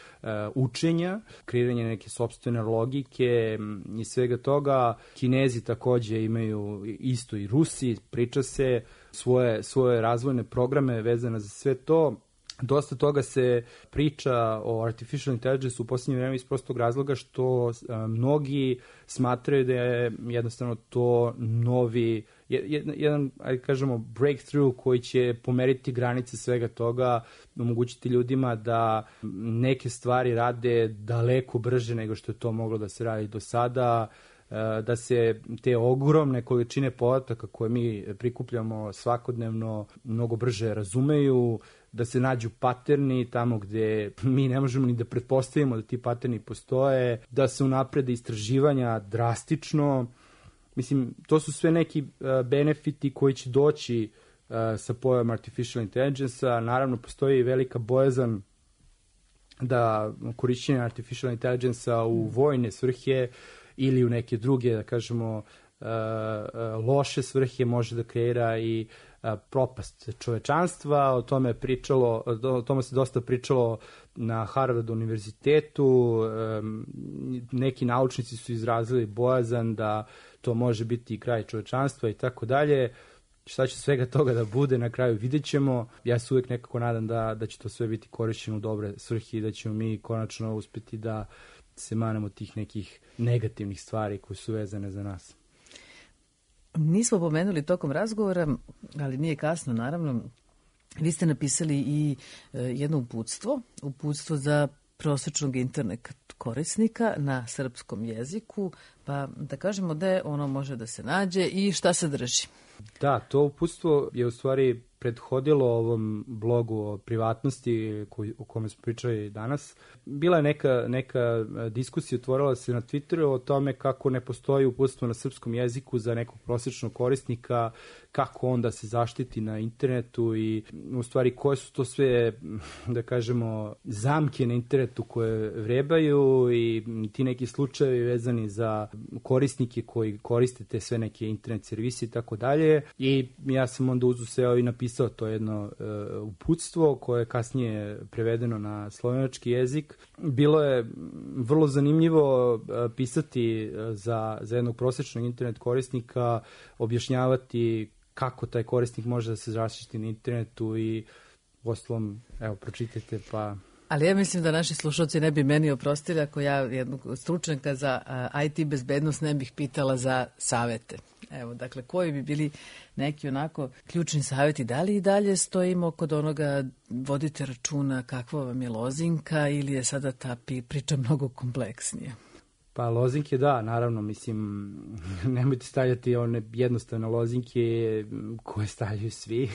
učenja, kreiranje neke sopstvene logike i svega toga. Kinezi takođe imaju isto i Rusi, priča se svoje razvojne programe vezane za sve to. Dosta toga se priča o artificial intelligence u posljednje vreme iz prostog razloga što mnogi smatraju da je jednostavno to novi, jedan, ajde kažemo, breakthrough koji će pomeriti granice svega toga, omogućiti ljudima da neke stvari rade daleko brže nego što je to moglo da se radi do sada, da se te ogromne količine podataka koje mi prikupljamo svakodnevno mnogo brže razumeju, da se nađu paterni tamo gde mi ne možemo ni da pretpostavimo da ti paterni postoje, da se unaprede istraživanja drastično. Mislim, to su sve neki benefiti koji će doći sa pojavom artificial intelligence-a. Naravno, postoji velika bojazan da korišćenje artificial intelligence-a u vojne svrhe ili u neke druge, da kažemo, loše svrhe može da kreira i propast čovečanstva. O tome se dosta pričalo na Harvard univerzitetu. Neki naučnici su izrazili bojazan da to može biti i kraj čovečanstva i tako dalje. Šta će svega toga da bude, na kraju vidjet ćemo. Ja se uvijek nekako nadam da će to sve biti korišćeno u dobre svrhe i da ćemo mi konačno uspeti da se manemo tih nekih negativnih stvari koje su vezane za nas. Nismo pomenuli tokom razgovora, ali nije kasno, naravno. Vi ste napisali i jedno uputstvo za prosječnog internet korisnika na srpskom jeziku, pa da kažemo da ono može da se nađe i šta se drži. Da, to uputstvo je u stvari prethodilo ovom blogu o privatnosti o kome smo pričali danas. Bila je neka diskusija, otvorila se na Twitteru o tome kako ne postoji uputstvo na srpskom jeziku za nekog prosječnog korisnika, kako on da se zaštiti na internetu i u stvari koje su to sve, da kažemo, zamke na internetu koje vrebaju i ti neki slučajevi vezani za korisnike koji koriste te sve neke internet servise i tako dalje. I ja sam onda uzuseo i napisao to jedno uputstvo koje je kasnije prevedeno na slovenački jezik. Bilo je vrlo zanimljivo pisati za jednog prosječnog internet korisnika, objašnjavati kako taj korisnik može da se zaštiti na internetu i uostalom, evo, pročitajte pa... Ali ja mislim da naši slušalci ne bi meni oprostili ako ja jednog stručnjaka za IT bezbednost ne bih pitala za savete. Evo, dakle, koji bi bili neki onako ključni savjeti? Da li i dalje stojimo kod onoga, vodite računa kakva vam je lozinka ili je sada ta priča mnogo kompleksnija? Pa lozinke da, naravno, mislim, nemojte stavljati one jednostavne lozinke koje stavljaju svi.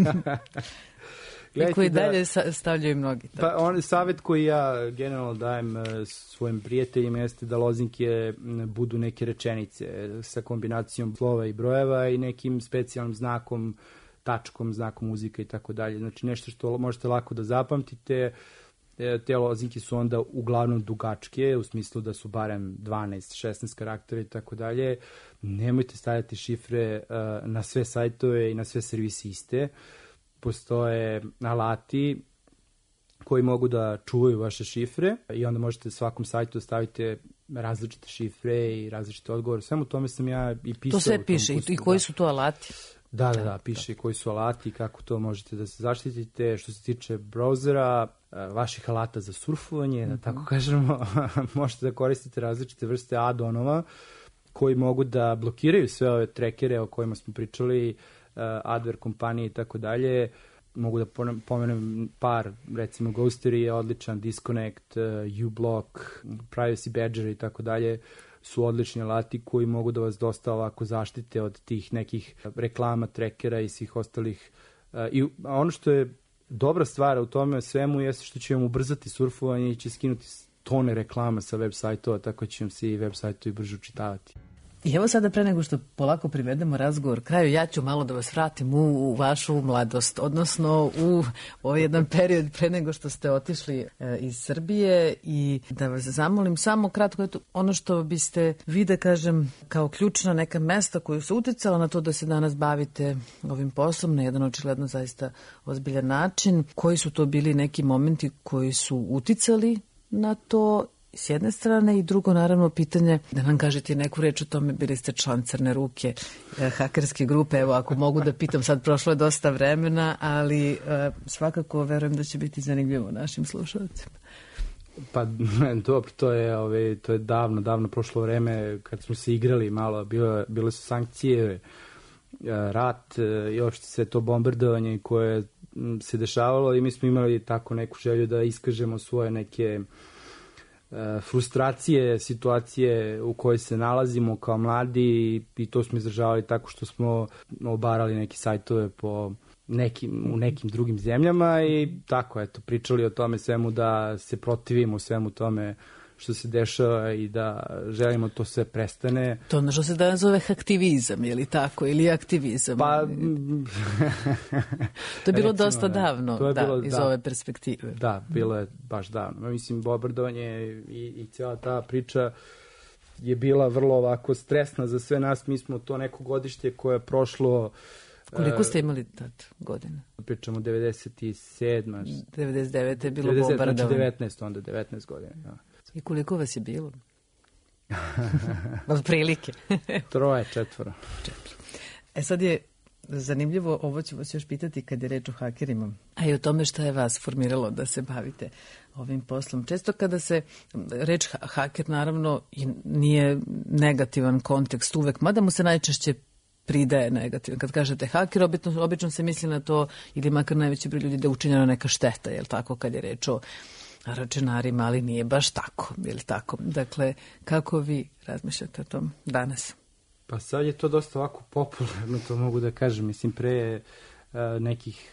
I koji dalje stavljaju mnogi. Pa on savjet koji ja generalno dajem svojim prijateljima jeste da lozinke budu neke rečenice sa kombinacijom slova i brojeva i nekim specijalnim znakom tačkom, znakom muzika i tako dalje. Znači nešto što možete lako da zapamtite. Te lozinke su onda uglavnom dugačke, u smislu da su barem 12-16 karaktera i tako dalje. Nemojte stavljati šifre na sve sajtove i na sve servisi iste. Postoje alati koji mogu da čuvaju vaše šifre i onda možete svakom sajtu da stavite različite šifre i različite odgovore. Svemu tome sam ja i pisao. To sve piše i koji su to alati? Da, piše koji su alati i kako to možete da se zaštitite. Što se tiče brauzera, vaših alata za surfovanje, da tako kažemo, možete da koristite različite vrste add-onova koji mogu da blokiraju sve ove trackere o kojima smo pričali, adware kompanije i tako dalje. Mogu da pomenem par, recimo Ghostery je odličan, Disconnect, uBlock, Privacy Badger i tako dalje su odlični alati koji mogu da vas dosta ovako zaštite od tih nekih reklama, trackera i svih ostalih. I ono što je dobra stvar u tome svemu jeste što će vam ubrzati surfovanje i će skinuti tone reklama sa web sajtova, tako će vam se i web sajtovi brže učitavati. I evo sada, pre nego što polako privedemo razgovor kraju, ja ću malo da vas vratim u vašu mladost, odnosno u ovaj jedan period pre nego što ste otišli iz Srbije, i da vas zamolim samo kratko, ono što biste vi, da kažem, kao ključna neka mesta koju su uticala na to da se danas bavite ovim poslom na jedan očigledno zaista ozbiljan način. Koji su to bili neki momenti koji su uticali na to s jedne strane, i drugo, naravno, pitanje da nam kažete neku reč o tome, bili ste član Crne ruke, hakerske grupe, evo, ako mogu da pitam, sad prošlo je dosta vremena, ali svakako verujem da će biti zanimljivo našim slušalcima. Pa dobro, to je davno prošlo vreme kad smo se igrali malo, bile su sankcije, rat i uopšte sve to bombardovanje koje se dešavalo i mi smo imali tako neku želju da iskažemo svoje neke frustracije, situacije u kojoj se nalazimo kao mladi, i to smo izražavali tako što smo obarali neke sajtove u nekim drugim zemljama i tako, eto, pričali o tome svemu, da se protivimo svemu tome što se dešava i da želimo to sve prestane. To ono što se danas zove aktivizam, ili tako, ili aktivizam? Pa, to je bilo dosta davno, iz ove perspektive. Da, bilo je baš davno. Mislim, bombardovanje i cijela ta priča je bila vrlo ovako stresna za sve nas. Mi smo to neko godište koje je prošlo... Koliko ste imali tad godina? Pričamo 97. 99. je bilo bombardovanje. Znači 19 godina, da. I koliko vas je bilo? Od prilike. 3, 4. Sad je zanimljivo, ovo ću vas još pitati kad je reč o hakerima, a i o tome šta je vas formiralo da se bavite ovim poslom. Često kada se reč haker, naravno, nije negativan kontekst uvek, mada mu se najčešće pridaje negativan. Kad kažete haker, obično se misli na to, ili makar najveći broj ljudi, da je učinjena neka šteta, jel tako, kad je reč o računarima, ali nije baš tako, je li tako? Dakle, kako vi razmišljate o tom danas? Pa sad je to dosta ovako popularno, to mogu da kažem. Mislim, pre nekih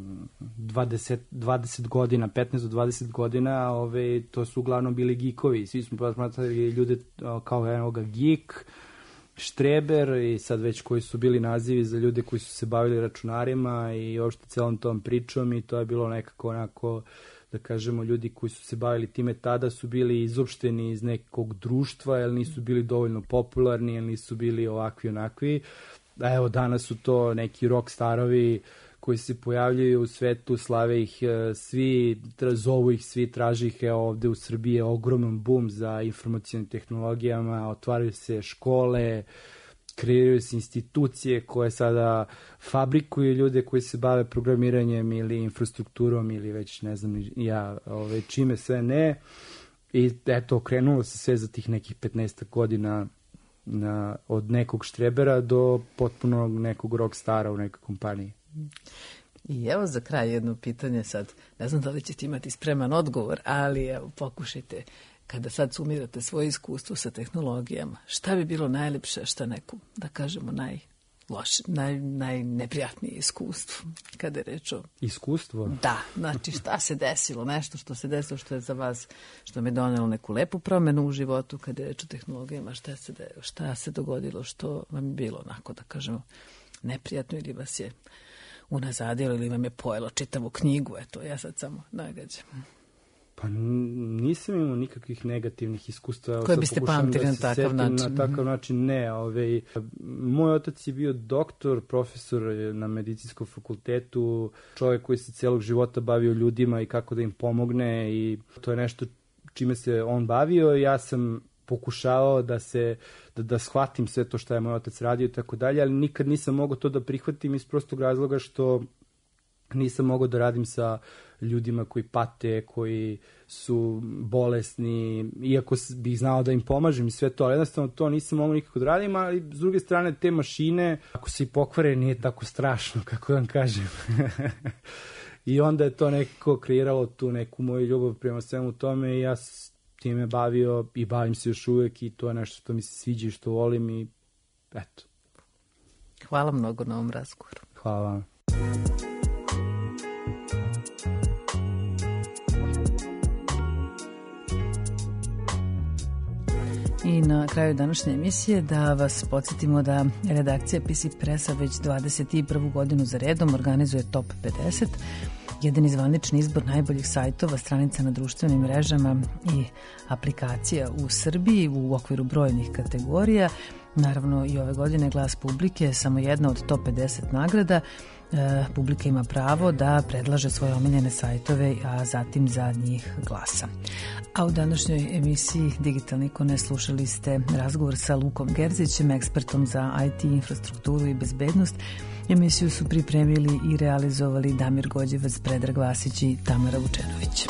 20 godina, 15 do 20 godina, to su uglavnom bili geekovi. Svi smo posmatrali ljude kao jednoga geek, štreber i sad već koji su bili nazivi za ljude koji su se bavili računarima i uopšte celom tom pričom, i to je bilo nekako onako, da kažemo, ljudi koji su se bavili time tada su bili izopšteni iz nekog društva, jer nisu bili dovoljno popularni, jer nisu bili ovakvi onakvi. A evo, danas su to neki rock starovi koji se pojavljaju u svetu, slave ih svi, zovu ih svi, traži ih. Evo, ovde u Srbiji je ogroman boom za informacijalnim tehnologijama, otvaraju se škole, kreiraju se institucije koje sada fabrikuju ljude koji se bave programiranjem ili infrastrukturom ili već ne znam ja čime sve ne. I eto, okrenulo se sve za tih nekih 15 godina od nekog štrebera do potpuno nekog rockstara u nekoj kompaniji. I evo za kraj jedno pitanje sad. Ne znam da li ćete imati spreman odgovor, ali evo, pokušajte. Kada sad sumirate svoje iskustvo sa tehnologijama, šta bi bilo najlepše, šta neku, da kažemo, najneprijatnije iskustvo, kada je reč o... Iskustvo? Da, znači šta se desilo, nešto što se desilo, što je za vas, što mi je donelo neku lepu promenu u životu, kada je reč o tehnologijama, šta se dogodilo, što vam je bilo onako, da kažemo, neprijatno ili vas je unazadilo ili vam je pojelo čitavu knjigu? Eto, ja sad samo nagađam. Pa nisam imao nikakvih negativnih iskustava. Koje biste pamtili na takav način? Na takav način ne. Moj otac je bio doktor, profesor na medicinskom fakultetu, čovjek koji se celog života bavio ljudima i kako da im pomogne, i to je nešto čime se on bavio. Ja sam pokušavao da shvatim sve to što je moj otac radio i tako dalje, ali nikad nisam mogao to da prihvatim iz prostog razloga što nisam mogao da radim sa ljudima koji pate, koji su bolesni, iako bih znao da im pomažem i sve to, ali jednostavno to nisam mogao nikako da radim, ali s druge strane te mašine, ako se i pokvare, nije tako strašno, kako vam kažem. I onda je to nekako kreiralo tu neku moju ljubav prema svemu tome i ja s time bavio i bavim se još uvek i to je nešto što mi se sviđa i što volim i eto. Hvala mnogo na ovom razgovoru. Hvala vam. I na kraju današnje emisije da vas podsjetimo da redakcija PC Pressa već 21. godinu za redom organizuje Top 50, jedan zvanični izbor najboljih sajtova, stranica na društvenim mrežama i aplikacija u Srbiji u okviru brojnih kategorija. Naravno i ove godine Glas publike je samo jedna od Top 50 nagrada. Publika ima pravo da predlaže svoje omiljene sajtove, a zatim za njih glasa. A u današnjoj emisiji Digitalne ikone slušali ste razgovor sa Lukom Gerzićem, ekspertom za IT infrastrukturu i bezbednost. Emisiju su pripremili i realizovali Damir Gođevac, Predrag Vasić i Tamara Vučenović.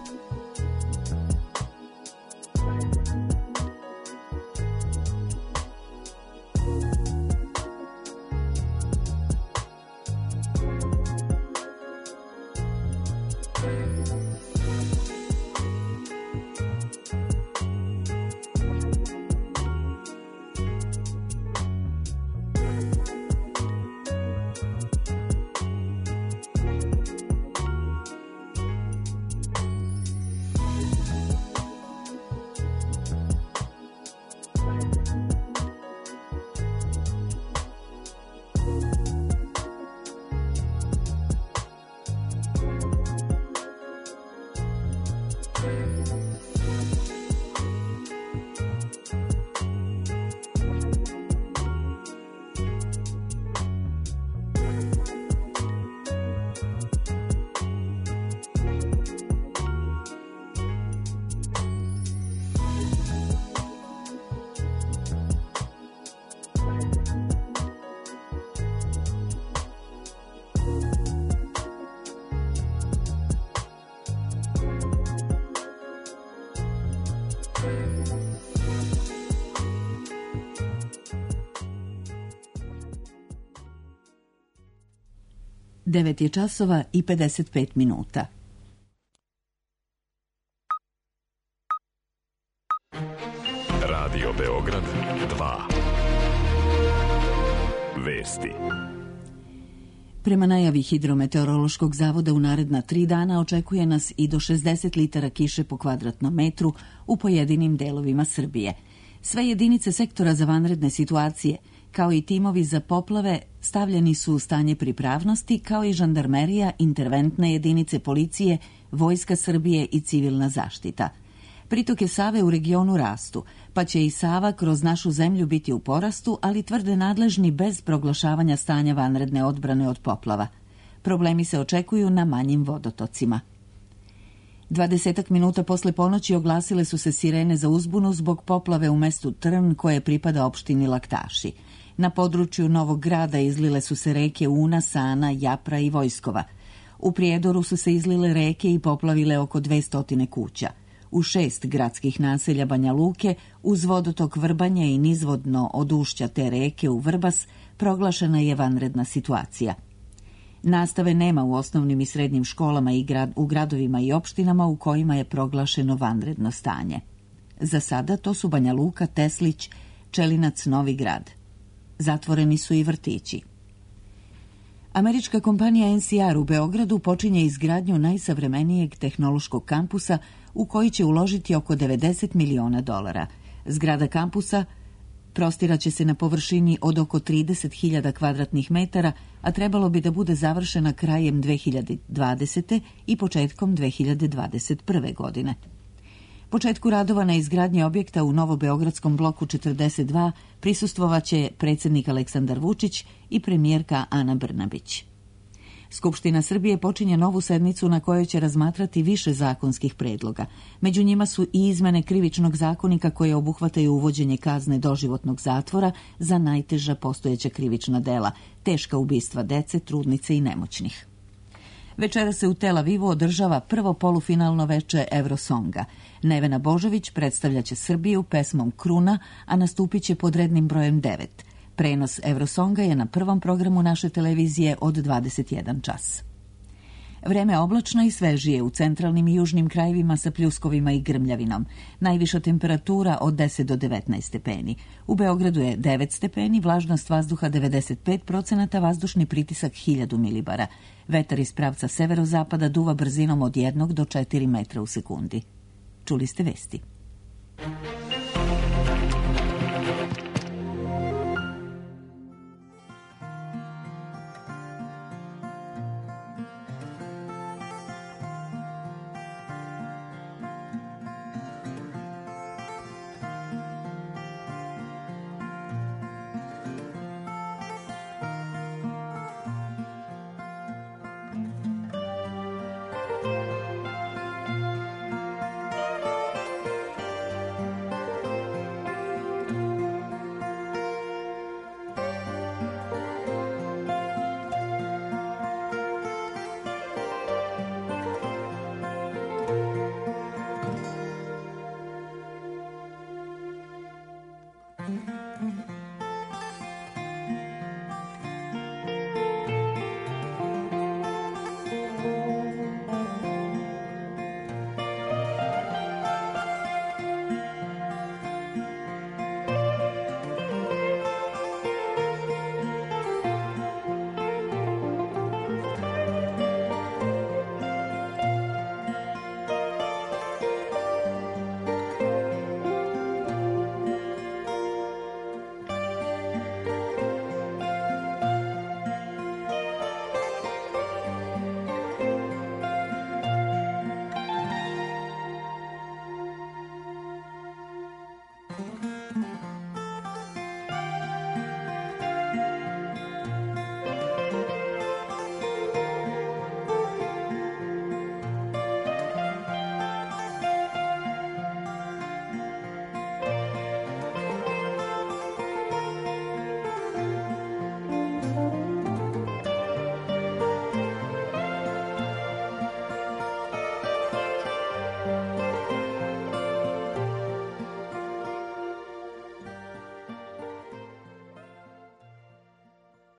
Devet je časova i 55 minuta. Radio Beograd 2. Vesti. Prema najavi Hidrometeorološkog zavoda u naredna 3 dana očekuje nas i do 60 litara kiše po kvadratnom metru u pojedinim delovima Srbije. Sve jedinice sektora za vanredne situacije, kao i timovi za poplave, stavljeni su u stanje pripravnosti, kao i žandarmerija, interventne jedinice policije, Vojska Srbije i civilna zaštita. Pritoke Save u regionu rastu, pa će i Sava kroz našu zemlju biti u porastu, ali tvrde nadležni bez proglašavanja stanja vanredne odbrane od poplava. Problemi se očekuju na manjim vodotocima. 20 minuta posle ponoći oglasile su se sirene za uzbunu zbog poplave u mestu Trn koje pripada opštini Laktaši. Na području Novog Grada izlile su se reke Una, Sana, Japra i Vojskova. U Prijedoru su se izlile reke i poplavile oko 200 kuća. U 6 gradskih naselja Banja Luke, uz vodotok Vrbanje i nizvodno od ušća te reke u Vrbas, proglašena je vanredna situacija. Nastave nema u osnovnim i srednjim školama i u gradovima i opštinama u kojima je proglašeno vanredno stanje. Za sada to su Banja Luka, Teslić, Čelinac, Novi Grad. Zatvoreni su i vrtići. Američka kompanija NCR u Beogradu počinje izgradnju najsavremenijeg tehnološkog kampusa u koji će uložiti oko $90 miliona. Zgrada kampusa Prostiraće se na površini od oko 30.000 kvadratnih metara, a trebalo bi da bude završena krajem 2020. i početkom 2021. godine. Početku radova na izgradnji objekta u Novobeogradskom bloku 42 prisustvovaće predsjednik Aleksandar Vučić i premijerka Ana Brnabić. Skupština Srbije počinje novu sednicu na kojoj će razmatrati više zakonskih predloga. Među njima su i izmene Krivičnog zakonika koje obuhvataju uvođenje kazne doživotnog zatvora za najteža postojeća krivična dela, teška ubistva dece, trudnice i nemoćnih. Večera se u Tel Avivu održava prvo polufinalno veče Eurosonga. Nevena Božović predstavljaće Srbiju pesmom Kruna, a nastupit će pod rednim brojem 9. Prenos Eurosonga je na prvom programu naše televizije od 21 čas. Vreme oblačno i svežije u centralnim i južnim krajevima sa pljuskovima i grmljavinom. Najviša temperatura od 10 do 19 stepeni. U Beogradu je 9 stepeni, vlažnost vazduha 95%, vazdušni pritisak 1000 milibara. Vetar iz pravca severozapada duva brzinom od 1 do 4 metra u sekundi. Čuli ste vesti.